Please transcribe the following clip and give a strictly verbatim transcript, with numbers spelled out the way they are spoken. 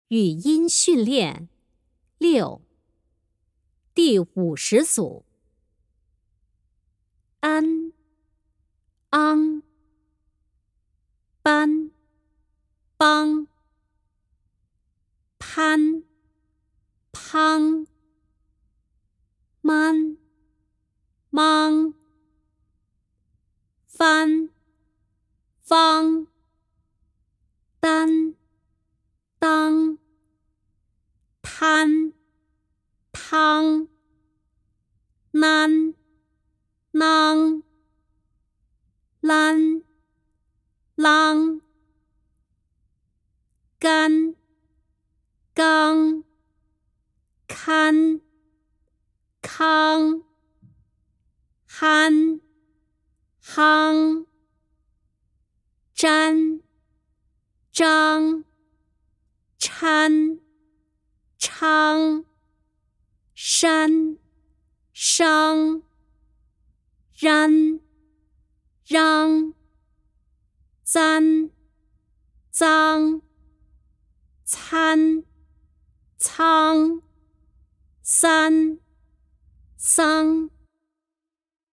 语音训练六，第五十组。安、昂、班、帮、攀、乓、man、mang、翻、方、担、当、摊、汤、囡、囔、啷、啷、干、刚、堪、康、憨、夯、粘、张、掺、昌、山、商、鞅、嚷、簪、脏、参、仓、三、桑。